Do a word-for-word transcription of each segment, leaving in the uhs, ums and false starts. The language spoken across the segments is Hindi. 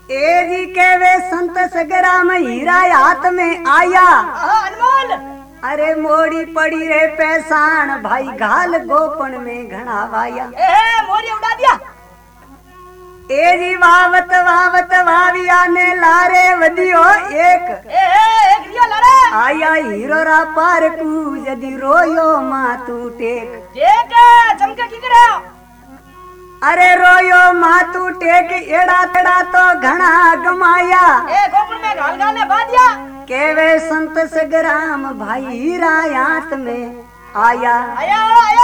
ए जी के वे संत सगरा में हीरा हाथ में आया। अनमोल अरे मोड़ी पड़ी रे पैसान भाई घाल गोपन में घना वाया। ए मोरी उड़ा दिया। ए जी वावत वावत वाविया ने लारे वदियो एक ए एक दिया लारे आया हीरो रा पार कू जदी रोयो मां तू टेक देख चमके की करे। अरे रोयो मां तू टेक एड़ा तेड़ा तो घना गमाया। ए गोकुल में घाल घाल ने बादिया केवे संत सगराम भाई हीरा हाथ में आया। आया आया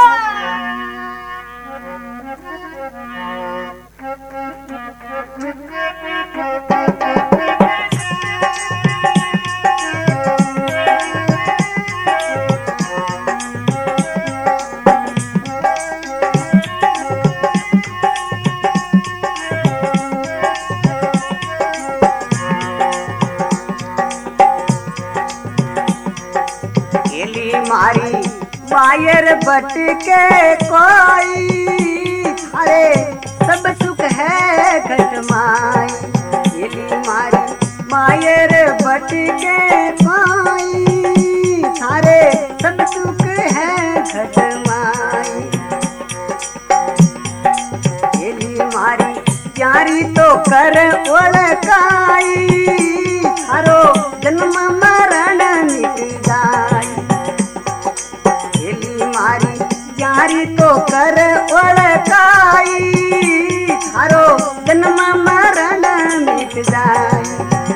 मारी वायर बटके कोई अरे सब सुख है घटमाई। येली मारी वायर बटके कोई सारे सब सुख है घटमाई। येली मारी प्यारी तो कर ओळखाई हरो जन्म मरण मिट जाई। मारी प्यारी तो कर ओळखाई हरो जन्म मरण मिट जाई।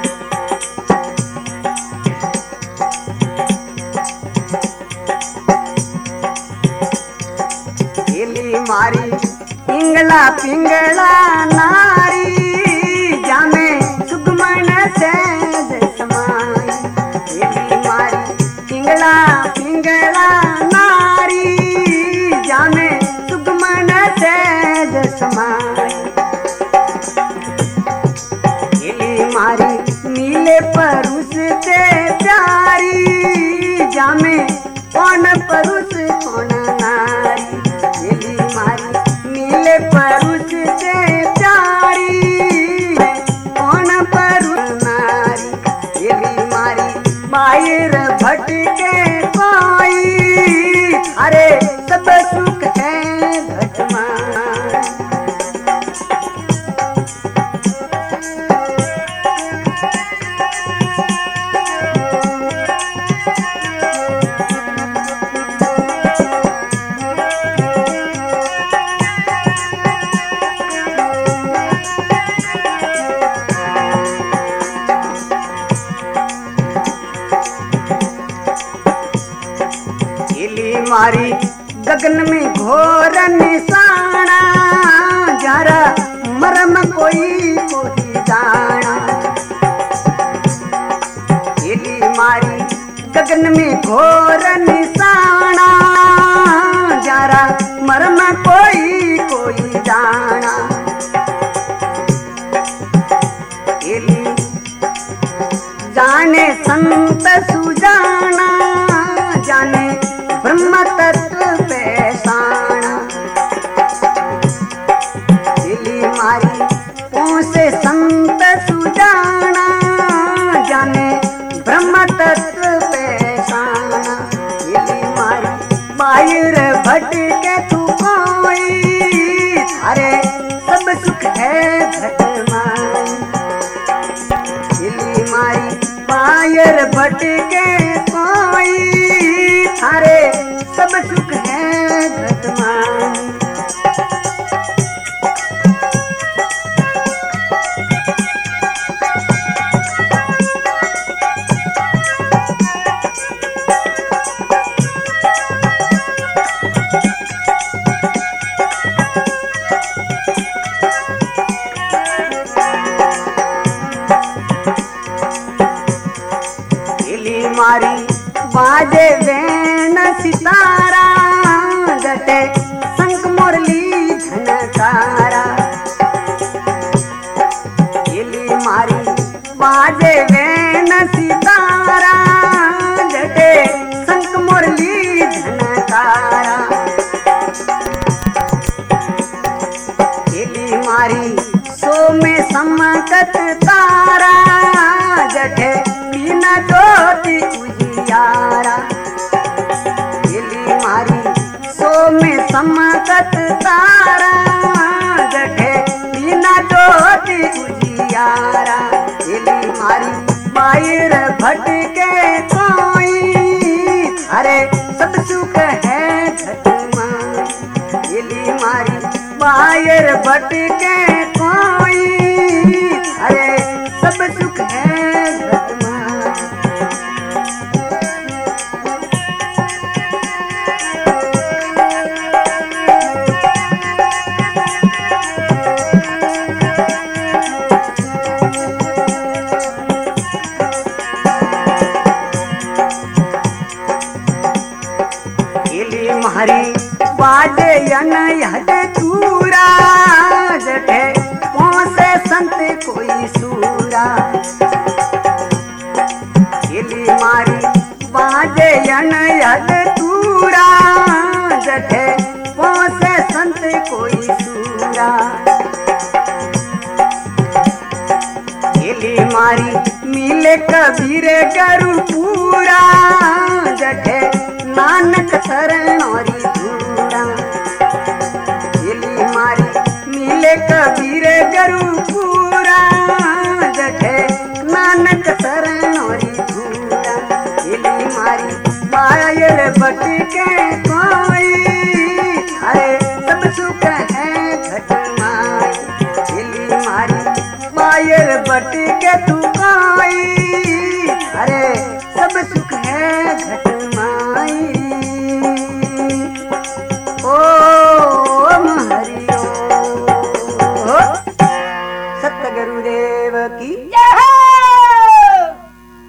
येली मारी पिंगला पिंगला नारी जामे सुगमन सहज समाई। येली मारी पिंगला पिंगला जामे सुगमन सहज समाई। येली मारी नीले परुष से प्यारी जामे कौन परुष कौन नारी। येली मारी नीले परुष से प्यारी कौन परुष नारी। येली मारी बाहर भटके कोई अरे सब सुख है घटमाई। येली मारी गगन में घोर निशाना जरा मरम कोई कोई जाना। येली मारी गगन में घोर निशाना जरा मरम कोई कोई जाना। येली जाने संत सुजाना जाने ब्रह्म तत्व पहचाना। येली मारी पहुँचे संत सुजाना जाने ब्रह्म तत्व पहचाना। येली मारी बाहर भटके तू कोई अरे सब सुख है घटमाई। येली मारी बाहर भटके कोई अरे सब सुख है घटमाई। येली मारी बाजे वेण सितारा जटे शंख मुरली झनकारा। येली मारी बाजे वेण सितारा जटे शंख मुरली झनकारा। येली मारी सो में समक चमकत तारा जठे बिना ज्योति उजियारा हिली मारी सो में चमकत तारा जठे बिना ज्योति उजियारा हिली मारी मायर भटके कोई अरे सब सुख है घटमा हिली मारी मायर भटके कोई अरे सब सुख है घटमा मारी बाजे यन यद चूरा जठे पहुंचे संत कोई सूरा हिली मारी बाजे यन यद चूरा जठे पहुंचे संत कोई सूरा हिली मारी मिले कबीर गरु पूरा जठे नानक शरण और धूरा हिली मारी मिले कबीर गरु पूरा जठे नानक शरण और धूरा हिली मारी मायर बटके कोई अरे सब सुख है घटमाई हिली मारी मायर बटके तू कोई अरे सब सुख है घटमाई ओम हरि ओम सतगुरुदेव की जय हो।